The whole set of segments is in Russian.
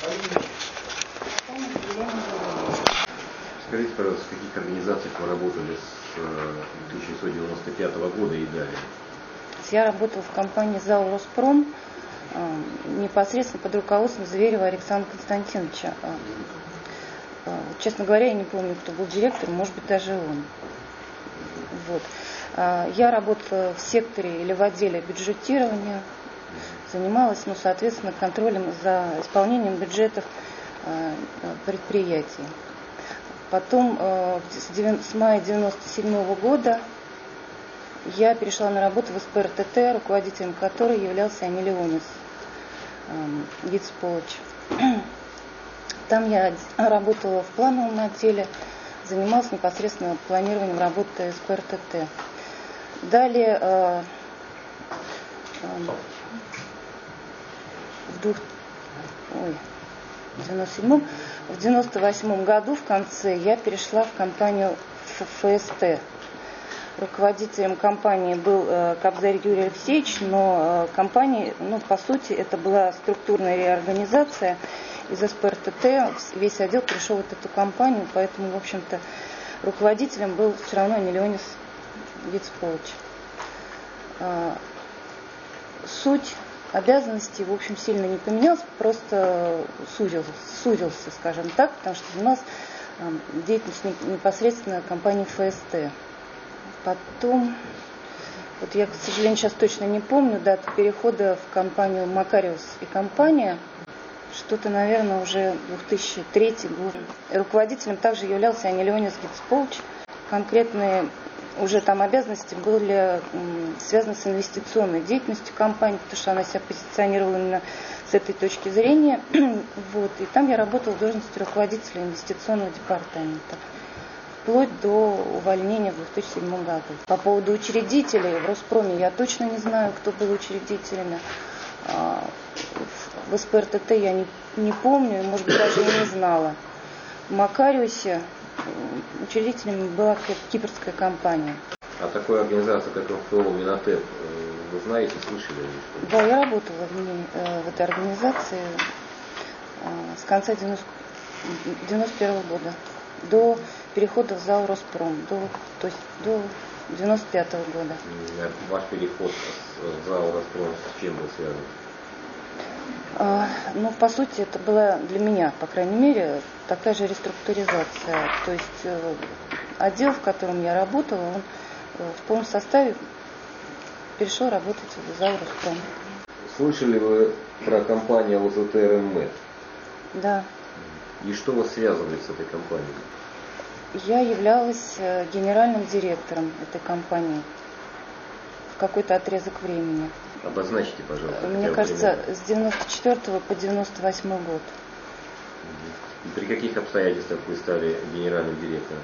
Скажите, пожалуйста, в каких организациях вы работали с 1995 года и далее? Я работала в компании ЗАО «Роспром» непосредственно под руководством Зверева Александра Константиновича. Честно говоря, я не помню, кто был директором, может быть, даже он. Вот. Я работала в секторе или в отделе бюджетирования, занималась, соответственно, контролем за исполнением бюджетов предприятий. Потом с мая 1997 года я перешла на работу в СП РТТ, руководителем которой являлся Амелионис Гицполыч. Там я работала в плановом отделе, занималась непосредственно планированием работы СП РТТ. Далее в 98 году в конце я перешла в компанию ФСТ. Руководителем компании был Кобзарь Юрий Алексеевич, но компания, по сути, это была структурная реорганизация. Из СП РТТ весь отдел пришел в эту компанию, поэтому, в общем-то, руководителем был все равно Амелионис Гицполыч. Суть обязанностей, в общем, сильно не поменялась, просто сузился, скажем так, потому что занималась деятельностью непосредственно компании ФСТ. Потом, я, к сожалению, сейчас точно не помню дату перехода в компанию Макариус и компания, что-то, наверное, уже 2003 год. Руководителем также являлся Амелионис Гицполыч. Конкретные уже там обязанности были связаны с инвестиционной деятельностью компании, потому что она себя позиционировала именно с этой точки зрения. И там я работала в должности руководителя инвестиционного департамента, вплоть до увольнения в 2007 году. По поводу учредителей в Роспроме я точно не знаю, кто был учредителями. В СП РТТ я не помню, может быть, даже и не знала. В Макариусе учредителем была кипрская компания. А такой организации, как МФО Минотеп, вы знаете, слышали? Да, я работала в этой организации с конца 91 года до перехода в ЗАО Роспром, то есть до 95 года. Ваш переход в ЗАО Роспром с чем был связан? По сути, это была для меня, по крайней мере, такая же реструктуризация. То есть отдел, в котором я работала, он в полном составе перешел работать в ЗАО Роспром. Слышали вы про компанию ОЗТ РММЭД? Да. И что вас связывает с этой компанией? Я являлась генеральным директором этой компании в какой-то отрезок времени. Обозначьте, пожалуйста. Мне кажется, с 94 по 98 год. И при каких обстоятельствах вы стали генеральным директором?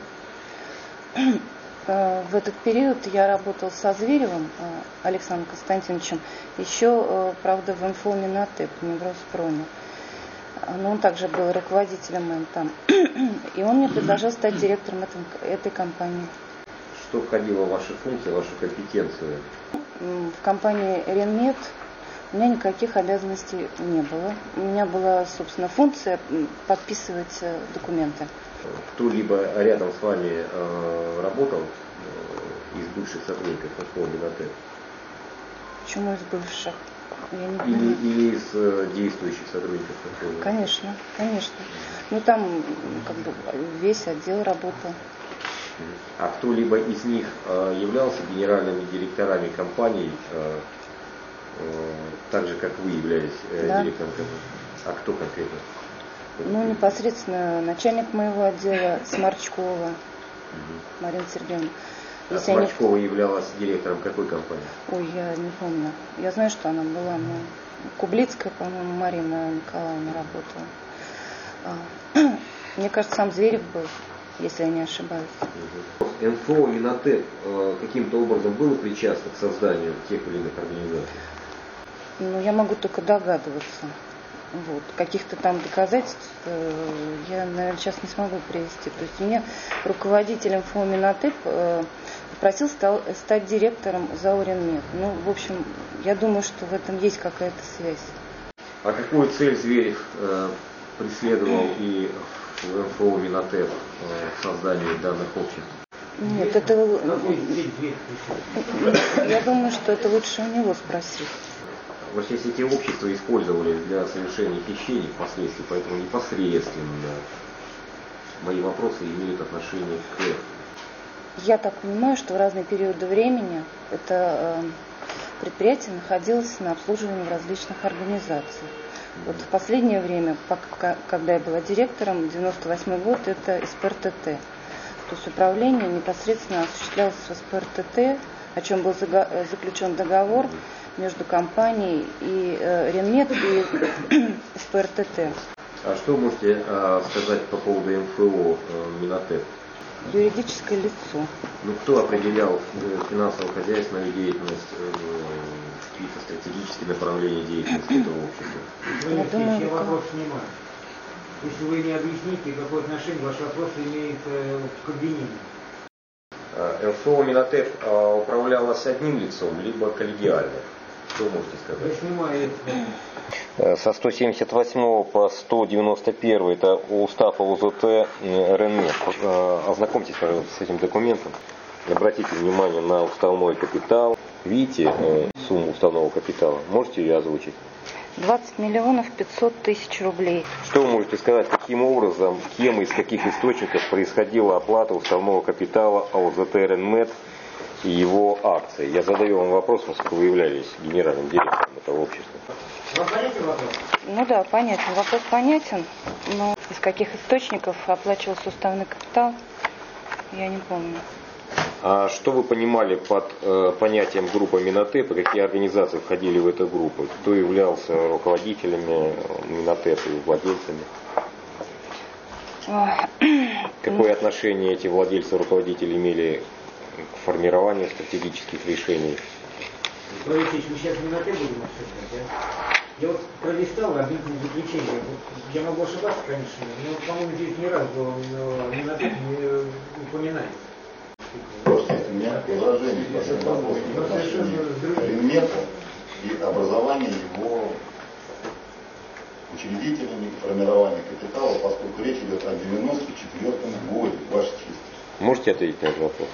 В этот период я работала со Зверевым Александром Константиновичем, еще, правда, в МФО Минотеп, не в Роспроме. Но он также был руководителем там. И он мне предложил стать директором этой компании. Что входило в ваши функции, в вашу компетенцию? В компании Ренмет у меня никаких обязанностей не было. У меня была, собственно, функция подписывать документы. Кто-либо рядом с вами работал из бывших сотрудников МФО Минотеп? Почему из бывших? Я не понимаю. Или из действующих сотрудников МФО? Конечно. Там весь отдел работал. А кто-либо из них являлся генеральными директорами компаний, так же, как вы являлись директором компании? А кто конкретно? Непосредственно начальник моего отдела Сморчкова Марина Сергеевна. Сморчкова являлась директором какой компании? Я не помню. Я знаю, что она была, Кублицкая, по-моему, Марина Николаевна работала. Мне кажется, сам Зверев был, если я не ошибаюсь. МФО Минотеп каким-то образом было причастно к созданию тех или иных организаций? Я могу только догадываться. Каких-то там доказательств я, наверное, сейчас не смогу привести. То есть меня руководитель МФО Минотеп попросил стать директором ЗАО Ренмет. В общем, я думаю, что в этом есть какая-то связь. А какую цель Зверев преследовал и в МФО Минотеп в создании данных обществ? Нет, это... Я думаю, что это лучше у него спросить. Вот если эти общества использовали для совершения хищений впоследствии, поэтому непосредственно мои вопросы имеют отношение к... Я так понимаю, что в разные периоды времени это предприятие находилось на обслуживании в различных организациях. Вот в последнее время, когда я была директором, 98 год, это СПРТТ. То есть управление непосредственно осуществлялось в СПРТТ, о чем был заключен договор между компанией и Ренмет и СПРТТ. А что вы можете сказать по поводу МФО Минотеп? Юридическое лицо. Ну, кто определял финансово-хозяйственную деятельность, какие-то стратегические направления деятельности этого общества? Я вопрос снимаю. Если вы не объясните, какое отношение ваш вопрос имеет к обвинению. МФО Минотеп управлялось одним лицом, либо коллегиально. Что вы можете сказать? Я снимаю это. Со 178 по 191 это устав ОУЗТ РНМЕД. Ознакомьтесь, пожалуйста, с этим документом. Обратите внимание на уставной капитал. Видите сумму уставного капитала? Можете ее озвучить? 20 миллионов 500 тысяч рублей. Что вы можете сказать, каким образом, кем и из каких источников происходила оплата уставного капитала ОУЗТ РНМЕД и его акции? Я задаю вам вопрос, поскольку вы являлись генеральным директором этого общества. Вам понятен вопрос? Ну да, понятен. Вопрос понятен, но из каких источников оплачивался уставный капитал, я не помню. А что вы понимали под понятием группа Минотеп и какие организации входили в эту группу? Кто являлся руководителями Минотеп и владельцами? Какое отношение эти владельцы и руководители имели к формированию стратегических решений? Борис Ильич, мы сейчас Минотеп будем обсуждать, да? Я вот пролистал обвинительное заключение. Я могу ошибаться, конечно, но, по-моему, здесь ни разу Минотеп не упоминается. Просто есть у меня возражение по этому вопросу в отношении Ренмета и образования его учредителями и формирования капитала, поскольку речь идет о 1994 годе, ваша честь. Можете ответить на этот вопрос?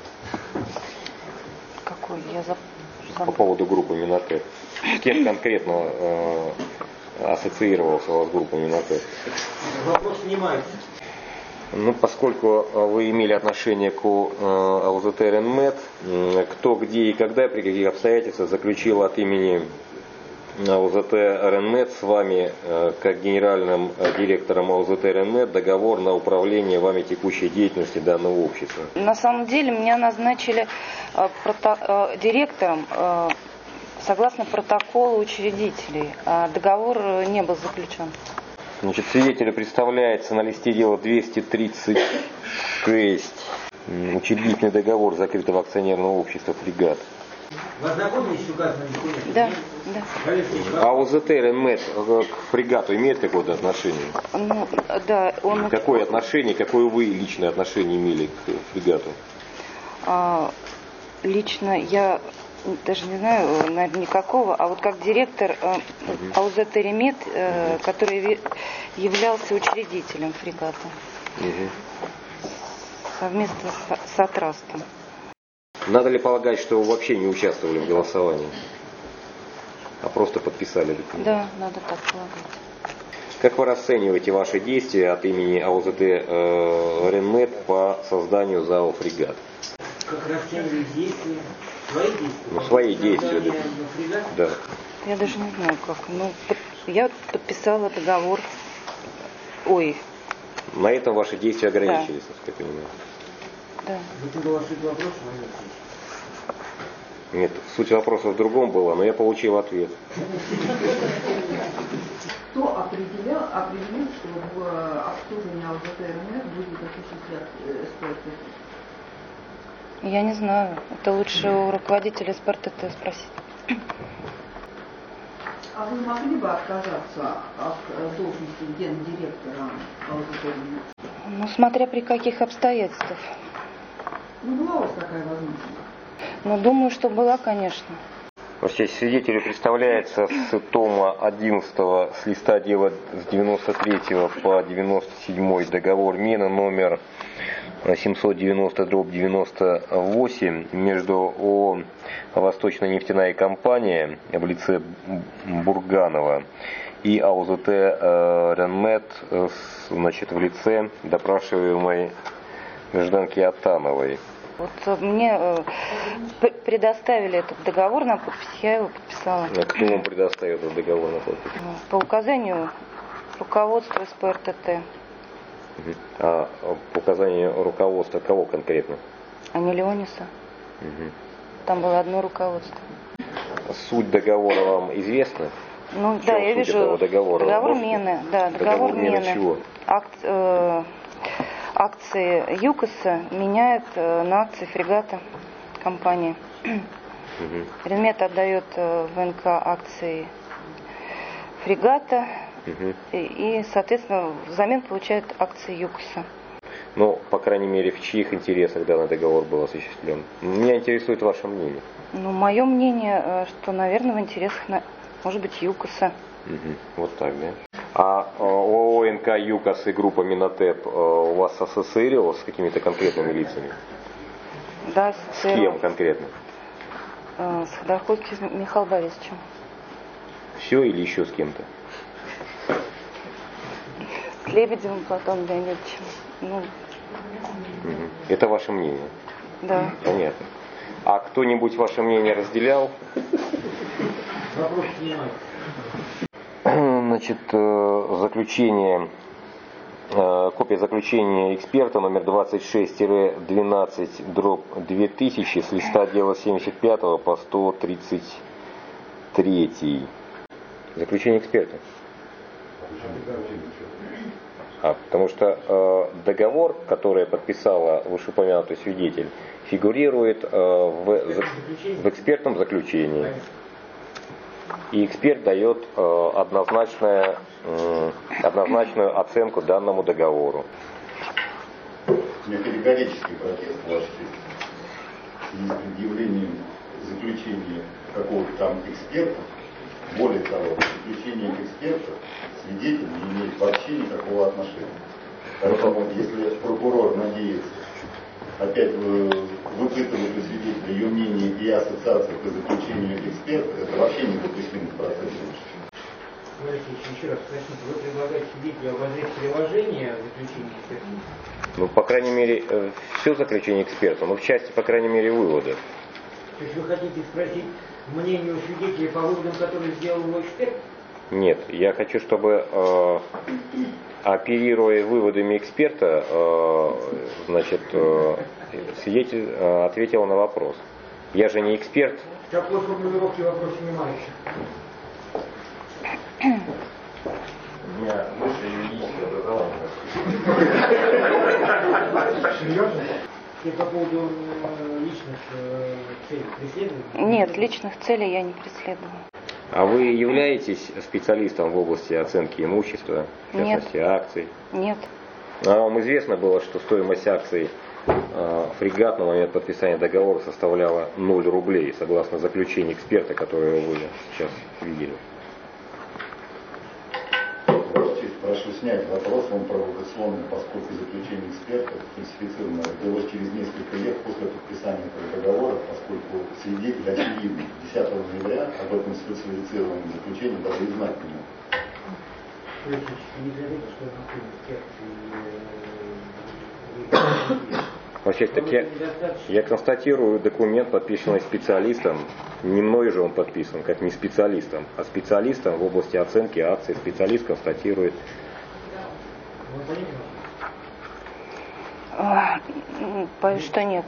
Какой? По поводу группы Минотеп. С кем конкретно ассоциировался у вас группа Минотеп? Вопрос снимается. Ну, поскольку вы имели отношение к ОУЗТ РНМЕД, кто, где и когда, при каких обстоятельствах заключил от имени ОУЗТ РНМЕД с вами, как генеральным директором ОУЗТ РНМЕД, договор на управление вами текущей деятельностью данного общества? На самом деле меня назначили директором согласно протоколу учредителей, а договор не был заключен. Значит, свидетелю представляется на листе дела 236 учредительный договор закрытого акционерного общества «Фрегат». Вы ознакомились с указанным документом? Да, да. А ОУЗТ РНМЕД к «Фрегату» имеет какое-то отношение? Ну, да, он... Какое отношение, какое вы личное отношение имели к «Фрегату»? Лично я даже не знаю, наверное, никакого, а вот как директор ОУЗТ РНМЕД, который являлся учредителем «Фрегата», совместно с Атрастом. Надо ли полагать, что вы вообще не участвовали в голосовании, а просто подписали документ? Да, надо так полагать. Как вы расцениваете ваши действия от имени ОУЗТ РНМЕД по созданию ЗАО «Фрегат»? Как расцениваете действия? Свои действия? Ну, свои действия, да. Я даже не знаю, как. Ну, я подписала договор. Ой. На этом ваши действия ограничились, насколько я понимаю. Да. Это была суть вопроса, Нет, суть вопроса в другом была, но я получил ответ. Кто определил, что в обслуживании ОУЗТ РНМЕД будет осуществлять СПРТТ? Я не знаю. Это лучше у руководителя СПРТТ спросить. А вы могли бы отказаться от должности гендиректора ОУЗТ РНМЕД? Ну, смотря при каких обстоятельствах. Ну, была у вас такая возможность? Ну, думаю, что была, конечно. Свидетелю представляется с тома 11 с листа дела с 93 по 97 договор Мена номер 790/98 между ООО «Восточная нефтяная компания» в лице Бурганова и АУЗТ «Ренмет» в лице допрашиваемой гражданки Атановой. Вот мне предоставили этот договор на подпись, я его подписала. А кто вам предоставил этот договор на подпись? По указанию руководства СП-РТТ. А по указанию руководства кого конкретно? А не Леониса. Там было одно руководство. Суть договора вам известна? Ну да, я вижу. Договор Мены. Да, договор Мены. Чего? Акции ЮКОСа меняют на акции фрегата компании. Ренмет отдает ВНК акции фрегата и, соответственно, взамен получает акции ЮКОСа. Ну, по крайней мере, в чьих интересах данный договор был осуществлен? Меня интересует ваше мнение. Ну, мое мнение, что, наверное, в интересах, может быть, ЮКОСа. Вот так, да? А ООО НК ЮКОС и группа Минотеп у вас ассоциировалась с какими-то конкретными лицами? Да, с кем конкретно? С Ходорковским Михаилом Борисовичем. Все или еще с кем-то? С Лебедевым Платоном Леонидовичем. Ну. Это ваше мнение? Да. Понятно. А кто-нибудь ваше мнение разделял? Вопрос снимается. Значит, копия заключения эксперта номер 26-12/2000 с листа дела 75 по 133. Заключение эксперта. Потому что договор, который подписала вышеупомянутый свидетель, фигурирует в экспертном заключении. И эксперт дает однозначную оценку данному договору. У меня категорический протест, Ваша честь, с предъявлением заключения какого-то там эксперта. Более того, заключение эксперта свидетель не имеет вообще никакого отношения. Поэтому, если прокурор надеется опять выпытывать у свидетеля ее мнение и ассоциации по заключению эксперта, это вообще недопустимо в процессе. Смотрите, еще раз спросите, вы предлагаете свидетелю обозреть приложение заключения эксперта? Ну, по крайней мере, все заключение эксперта, но в части, по крайней мере, выводы. То есть вы хотите спросить мнение у свидетеля по выводам, которые сделал его эксперт? Нет, я хочу, чтобы, оперируя выводами эксперта, свидетель ответил на вопрос. Я же не эксперт. Какой формулировки вопрос снимающий? У меня высшее юридическое образование. Серьезно? И по поводу личных целей преследования? Нет, личных целей я не преследую. А вы являетесь специалистом в области оценки имущества, в частности акций? Нет. А вам известно было, что стоимость акций фрегат на момент подписания договора составляла 0 рублей, согласно заключению эксперта, которое вы сейчас видели? Прошу снять вопрос, он провокационный, поскольку заключение эксперта фальсифицировано родилось через несколько лет после подписания этого договора, поскольку свидетель, очевидно, 10 ноября об этом сфальсифицированном заключении даже и знать не мог. Вообще, так я констатирую документ, подписанный специалистом, не мной же он подписан, как не специалистом, а специалистом в области оценки акций. Специалист констатирует. Боюсь, что нет.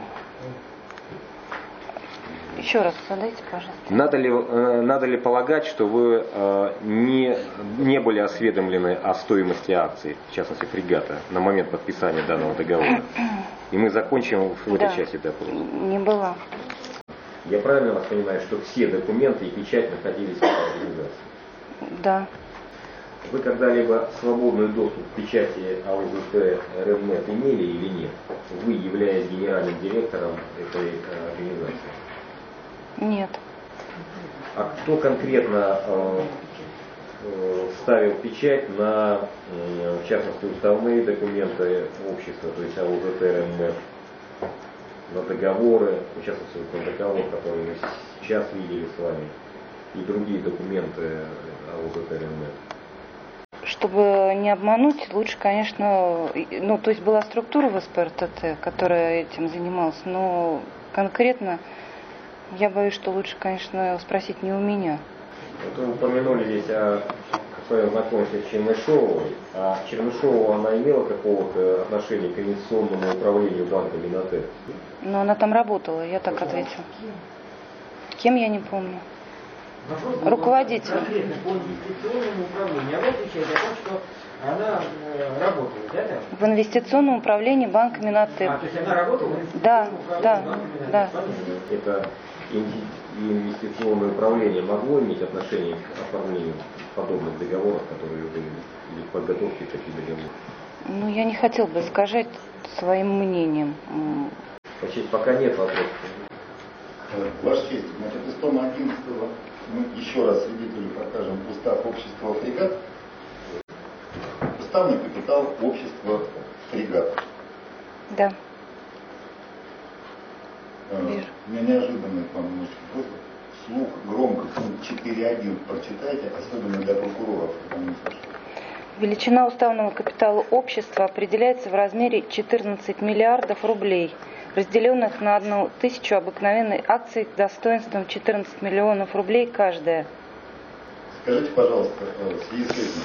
Еще раз задайте, пожалуйста. Надо ли полагать, что вы не были осведомлены о стоимости акций, в частности фрегата, на момент подписания данного договора? И мы закончим в этой части допроса. Не была. Я правильно вас понимаю, что все документы и печать находились в организации? Да. Вы когда-либо свободный доступ к печати АУЗТ Ренмет имели или нет? Вы, являясь генеральным директором этой организации? Нет. А кто конкретно ставил печать на, в частности, уставные документы общества, то есть АУЗТ РНФ, на договоры, в частности, на договор, который мы сейчас видели с вами, и другие документы АУЗТ РНФ? Чтобы не обмануть, лучше, конечно, ну, то есть была структура в СПРТТ, которая этим занималась, но конкретно я боюсь, что лучше, конечно, спросить не у меня. Вот вы упомянули здесь о своем знакомстве с Чернышовой. А Чернышова, она имела какого-то отношения к инвестиционному управлению банка Минотеп? Но она там работала, я так ответила. Кем, я не помню. Вопрос был Руководитель. конкретно по инвестиционному управлению. А вы отвечаете о том, что она работает, да, там? В инвестиционном управлении банка Минотеп. То есть она работала в Да, инвестиционном управлении да, банка Минотеп? да. Это инвестиционное управление могло иметь отношение к оформлению подобных договоров, которые были, или к подготовке таких договоров? Ну, я не хотел бы искажать своим мнением. Значит, пока нет вопросов. Ваша честь, значит, из тома 11 мы еще раз свидетелю покажем устав общества «Фрегат». Уставный капитал общества «Фрегат». Да. У меня неожиданный к вам немножко просьба. Вслух громко пункт 4.1 прочитайте, особенно для прокуроров, когда не слышат. Величина уставного капитала общества определяется в размере 14 миллиардов рублей, разделенных на 1000 обыкновенных акций достоинством 14 миллионов рублей каждая. Скажите, пожалуйста, в связи с этим,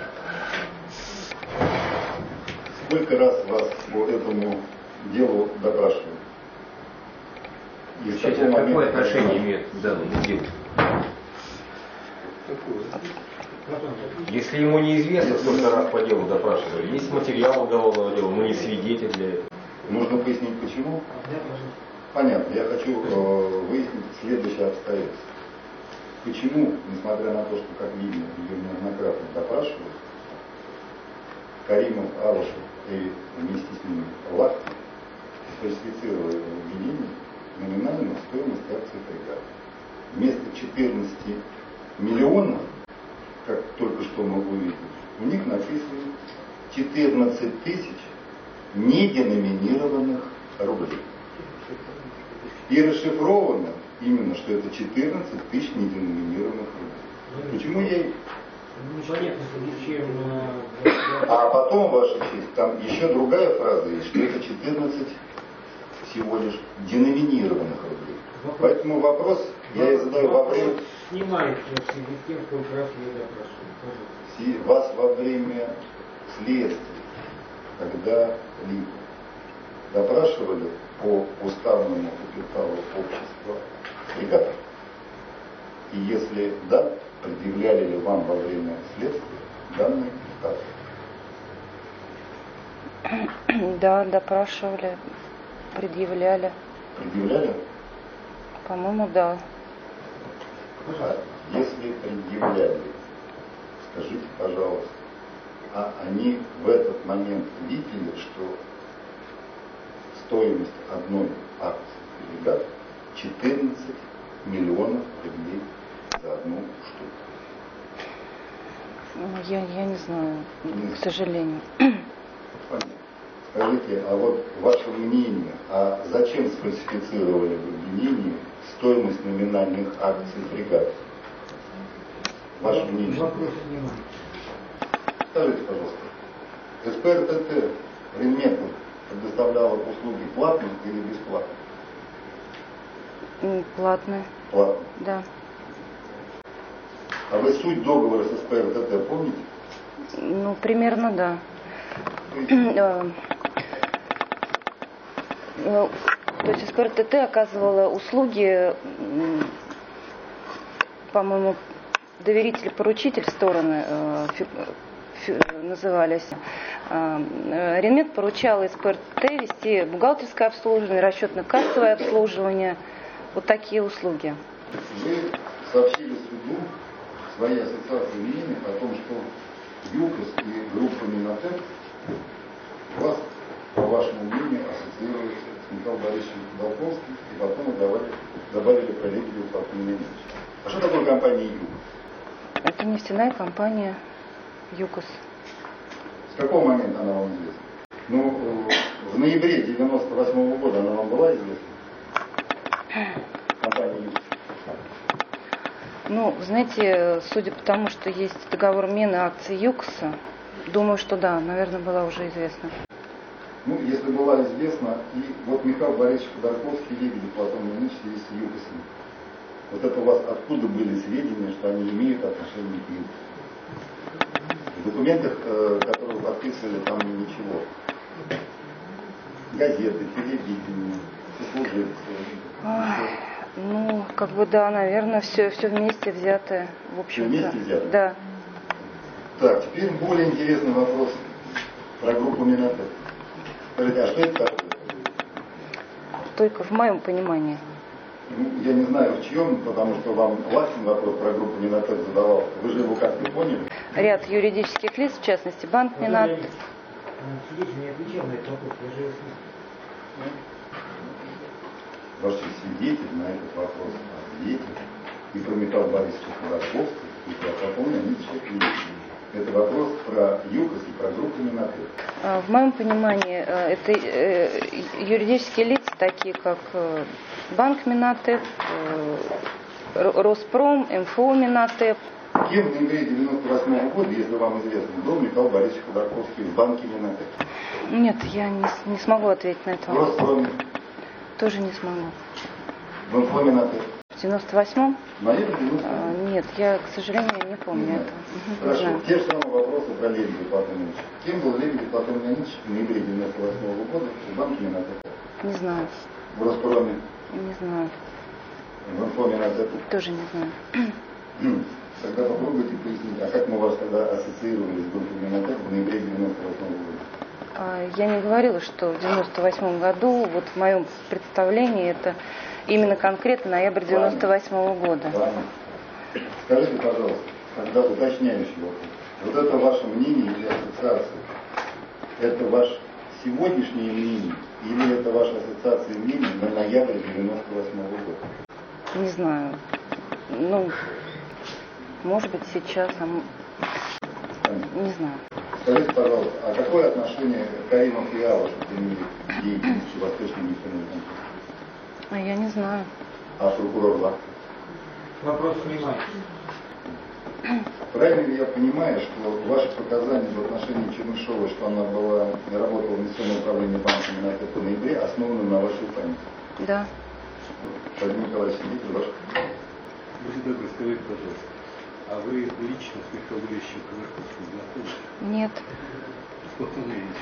сколько раз вас по этому делу допрашивали? И с Кстати, какого какое момента- отношение имеет к данному делу? Если ему неизвестно, сколько раз по делу допрашивали, есть материал уголовного дела, мы не свидетель для этого. Нужно пояснить, почему? Понятно. Я хочу выяснить следующее обстоятельство. Почему, несмотря на то, что, как видно, ее неоднократно допрашивают, Каримов, Алышев и вместе с ними Лахтин фальсифицировали в обвинении номинальную стоимость акций «Фрегата». Вместо 14 миллионов, как только что мы увидели, у них написано 14 тысяч неденоминированных рублей. И расшифровано именно, что это 14 тысяч неденоминированных рублей. Почему я... Непонятно, чем... А потом, Ваша честь, там еще другая фраза есть, что это 14 всего лишь деноминированных рублей. Поэтому вопрос я и задаю во время... Снимается в связи с тем, сколько раз я допрашиваю. Вас во время следствия, когда-либо допрашивали по уставному капиталу общества «Фрегат». И если да, предъявляли ли вам во время следствия данный устав? Да, допрашивали, предъявляли. Предъявляли? По-моему, да. А если предъявляли, скажите, пожалуйста, а они в этот момент видели, что стоимость одной акции «Фрегат» 14 миллионов рублей за одну штуку? Я не знаю, к сожалению. Понятно. Скажите, а вот ваше мнение, а зачем сфальсифицировали в обвинении стоимость номинальных акций «Фрегат»? Ваше мнение? Вопрос снимается. Скажите, пожалуйста, СПРТТ Ренмету предоставляла услуги платные или бесплатные? Платные. Платные. Да. А вы суть договора с СПРТТ помните? Ну, примерно, да. То есть СПРТТ оказывала услуги, по-моему, доверитель-поручитель стороны назывались. Ренмет поручал СПРТТ вести бухгалтерское обслуживание, расчетно-кассовое обслуживание, вот такие услуги. Вы сообщили суду своей ассоциации мнений о том, что ЮКОС и группа Минотеп вас, по вашему мнению, ассоциируются с Михаилом Борисовичем Ходорковским и потом добавили коллегию Фатмина Ильича. А что такое компания ЮКОС? Это нефтяная компания ЮКОС. С какого момента она вам известна? Ну, в ноябре 98 года она вам была известна? Компания ЮКОС. Ну, знаете, судя по тому, что есть договор мены акций ЮКОСа, думаю, что да, наверное, была уже известна. Ну, если была известна, и вот Михаил Борисович Ходорковский, Лебедев, Платон Леонидович есть с ЮКОСом. Вот это у вас откуда были сведения, что они имеют отношение к ЮКОСу? В документах, которые вы подписывали, там ничего. Газеты, телевидение, сослуживцы. Ну, как бы да, наверное, все вместе взятое, в общем-то. Вместе взятое? Да. Так, теперь более интересный вопрос про группу Минотеп. Скажите, а что это такое? Только в моем понимании. Ну, я не знаю в чьем, потому что вам Лакшин вопрос про группу Минотеп задавал. Вы же его как-то поняли? Ряд юридических лиц, в частности, банк Минат. Свидетель не отвечал на этот вопрос, я же его слышал. Ваш свидетель на этот вопрос ответил и про Михаила Борисовича Ходорковского, и про Платона Леонидовича. Это вопрос про ЮКОС и про группу Минотеп. В моем понимании, это юридические лица, такие как банк Минотеп, Роспром, МФО Минотеп. Кем в ноябре 98 года, если вам известно, был Михаил Борисович Ходорковский в банке Минотеп? Нет, я не смогу ответить на это. В Роспроме? Тоже не смогу. В МФО Минотеп? В 98-м? Наверное, 98. Нет, я, к сожалению, не помню этого. Не Хорошо. знаю. Те же самые вопросы про Лебедева Платона Леонидовича. Кем был Лебедев Платон Леонидович в ноябре 98 года в банке Минотеп? Не знаю. В Роспроме? Не знаю. В МФО Минотеп? Тоже не знаю. Тогда попробуйте пояснить, а как мы вас тогда ассоциировали с группой Минотеп в ноябре 98 года? Я не говорила, что в 98 году, вот в моем представлении, это именно конкретно ноябрь 98 года. Ладно. Скажите, пожалуйста, тогда уточняющий вопрос. Вот это ваше мнение или ассоциация, это ваше сегодняшнее мнение или это ваша ассоциация мнений на ноябрь 98 года? Не знаю. Ну, может быть, сейчас, не знаю. Скажите, пожалуйста, а какое отношение Каримов и Алла имели к деятельности Восточной нефтяной компании? Я не знаю. А прокурор Лакшин? Вопрос снимается. Правильно ли я понимаю, что ваши показания в отношении Чернышовой, что она работала в инвестиционном управлении банка Минотеп в ноябре, основаны на вашей памяти? Да. Владимир Николаевич, свидетель ваш. Будьте добры, скажите, пожалуйста, а вы лично с Михаилом Борисовичем Ходорковским знакомы? Нет. Сколько времени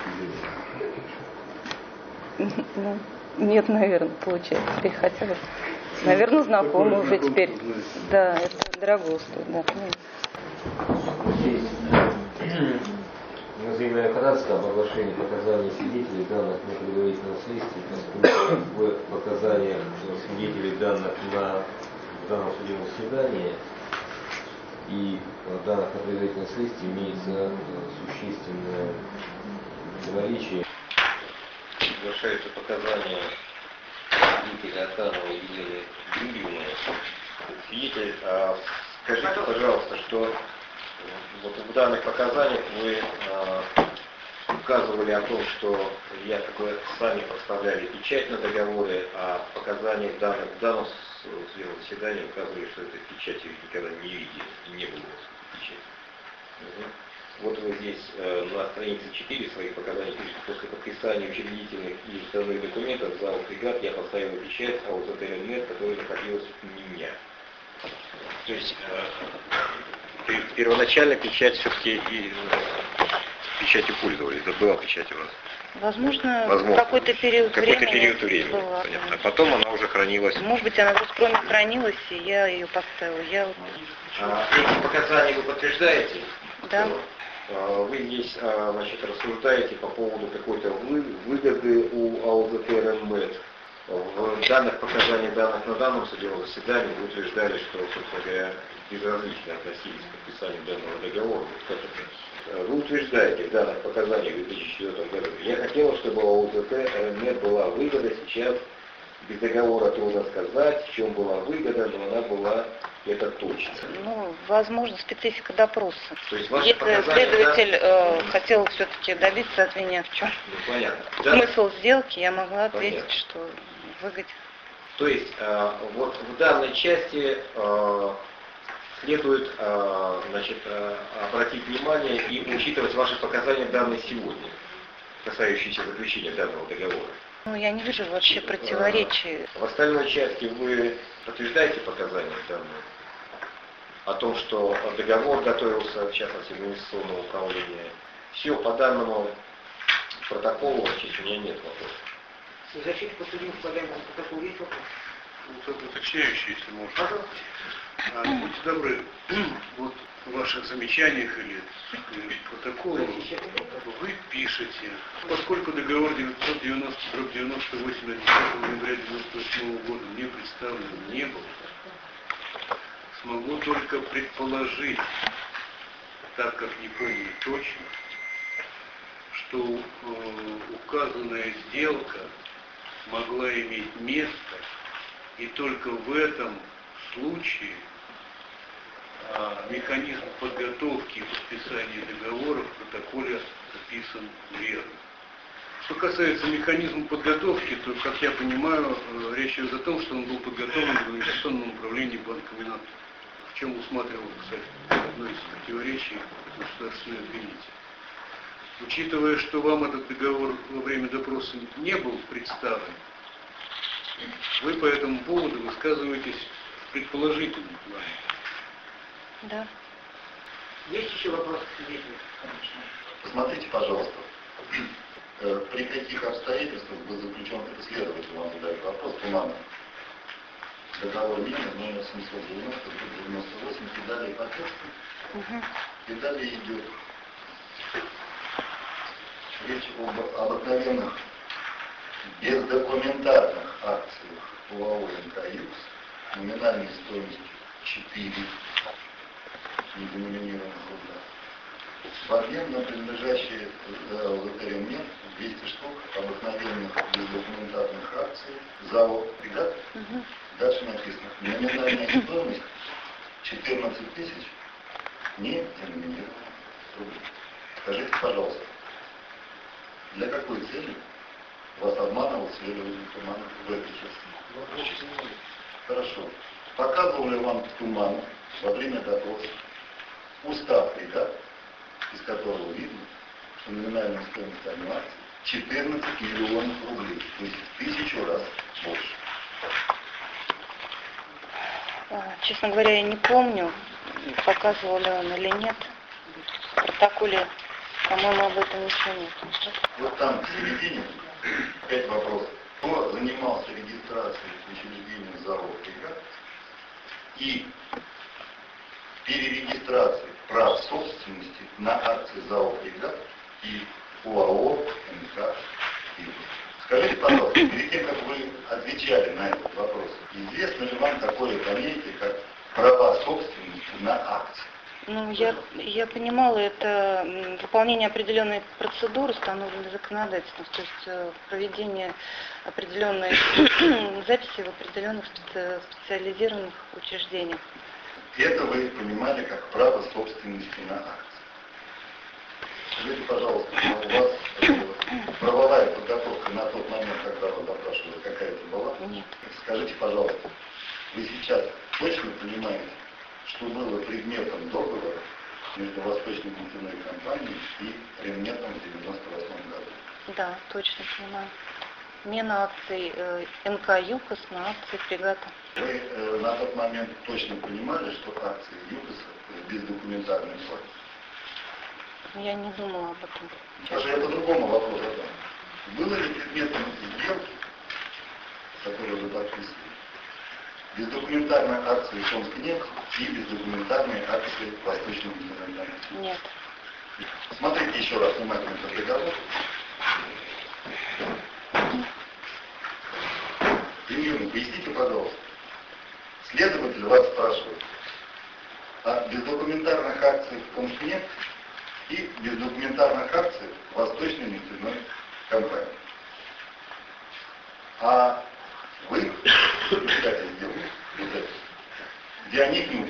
видели? Ну, нет, наверное, получается. Теперь хотя бы. Наверное, знакомы уже теперь. Да, это дорого стоит, да, понимаете. Здесь заявление ходатайства об оглашении показаний свидетелей данных на предварительном следствии, поскольку в показаниях свидетелей данных на данном судебном заседании и данных на предварительном следствии имеется существенное противоречие. Соглашаются показания свидетеля Атанова и Елены Юрьевны. Свидетель, скажите, пожалуйста, что вот в данных показаниях вы указывали о том, что якобы сами поставляли печать на договоры, а в показаниях данных в данном судебном заседании указывали, что этой печати никогда не видели, не было печати. Вот вы здесь на странице 4 своих показаний пишете: после подписания учредительных и уставных документов в зал фрегат я поставил печать АУЗТ-РНМЕД, которая находилась у меня. То есть первоначально печать все-таки и печатью пользовались, да, была печать у вас? Возможно, какой-то период времени была. Понятно. А потом она уже хранилась. Может быть, она в Роспроме хранилась, и я ее поставила. Эти показания вы подтверждаете? Да. Вы здесь, значит, рассуждаете по поводу какой-то выгоды у АУЗТ-РНМЕД. В данных показаниях данных на данном судебном заседании вы утверждали, что, собственно говоря, безразлично относились к подписанию данного договора. Вы утверждаете в данных показаниях в 2004 году: я хотела, чтобы у АУЗТ-РНМЕД была выгода. Сейчас без договора трудно сказать, в чем была выгода, но она была это точно. Ну, возможно, специфика допроса. То есть ваши Если показания, следователь хотел все-таки добиться от меня в чем Ну, понятно. Да? смысл сделки, я могла ответить, Понятно. что выгоден. То есть вот в данной части следует обратить внимание и учитывать ваши показания данные сегодня, касающиеся заключения данного договора. Ну, я не вижу вообще противоречий. В остальной части вы подтверждаете показания данные о том, что договор готовился, в частности, в инвестиционного управления. Все по данному протоколу, у меня нет вопросов. Защита подсудимых по данному протоколу есть вопрос? Вот уточняющий, если можно. Будьте добры, вот в ваших замечаниях или протоколах вы пишете, поскольку договор 990/98 от 10 ноября 1998 года мне представлен не был, смогу только предположить, так как не помню точно, что указанная сделка могла иметь место, и только в этом случае механизм подготовки и подписания договора в протоколе записан верно. Что касается механизма подготовки, то, как я понимаю, речь идет о том, что он был подготовлен в инвестиционном управлении Банка Минато, в чем усматривал, кстати, одно из противоречий государственной обвинитель. Учитывая, что вам этот договор во время допроса не был представлен, вы по этому поводу высказываетесь в предположительном плане. Да. Есть еще вопросы к свидетелю? Посмотрите, пожалуйста, при каких обстоятельствах был заключен, это следователь вам задает вопрос, туманно. Договор МИНа номер 790/98 и далее по тексту. И далее идет речь об обыкновенных бездокументарных акциях ОАО НК «Юкос» номинальной стоимостью 4 неденоминированных рубля. В обмен на принадлежащие ЛЗТР МЕД 200 штук обыкновенных бездокументарных акций ЗАО «Фрегат». Дальше написано: номинальная стоимость 14 тысяч неденоминированных рублей. Скажите, пожалуйста, для какой цели вас обманывал следователь Туманов в этой части? Хорошо. Показывал ли вам Туманов во время допроса устав «Фрегат», из которого видно, что номинальная стоимость одной акции 14 миллионов рублей, то есть в 1000 раз больше? Честно говоря, я не помню, показывал ли он или нет. В протоколе, по-моему, об этом ничего нет. Вот там в середине 5 вопросов. Кто занимался регистрацией учреждения ЗАО «Фрегат» и перерегистрацией прав собственности на акции ЗАО «Фрегат» и ОАО НК «Юкос»? Скажите, пожалуйста, перед тем, как вы отвечали на этот вопрос, известно ли вам такое понятие, как права собственности на акции? Ну, я понимала, это выполнение определенной процедуры, установленной законодательством, то есть проведение определенной записи в определенных специализированных учреждениях. Это вы понимали как право собственности на акции. Скажите, пожалуйста, у вас правовая подготовка на тот момент, когда вас допрашивали, какая-то была? Нет. Скажите, пожалуйста, вы сейчас точно понимаете, что было предметом договора между Восточной нефтяной компанией и Ремнетом в 1998 году? Да, точно понимаю. Смена акций НК «Юкос» на акции «Фрегата». Вы на тот момент точно понимали, что акции «Юкоса» в бездокументарной форме? Я не думала об этом. Даже я по-другому вопрос задам. Было ли предметом сделки, которую вы подписывали, бездокументарные акции «Томскнефть» и бездокументарные акции «Восточной нефтяной компании»? Нет. Смотрите еще раз внимательно по договору. Примерно поясните, пожалуйста. Следователь вас спрашивает о бездокументарных акциях «Томскнефть» и бездокументарных акциях Восточной нефтяной компании. А вы, в результате сделали вот это, где о них не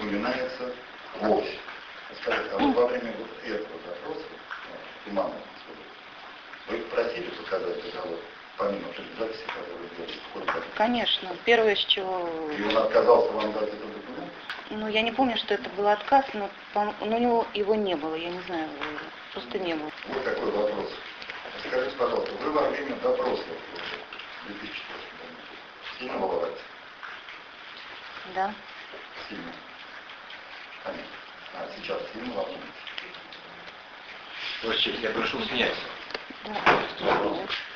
Вы просили показать договор, помимо записи, которые делали, сколько? Конечно. Первое, с чего... И он отказался вам дать этот документ? Ну, я не помню, что это был отказ, но у него его не было, я не знаю, просто не было. Вот такой вопрос. Скажите, пожалуйста, вы во время допроса в 2004 году сильно волновались? Да. Сильно. Понятно. А сейчас сильно волнуетесь? Ваше честь, я прошу снять. Да.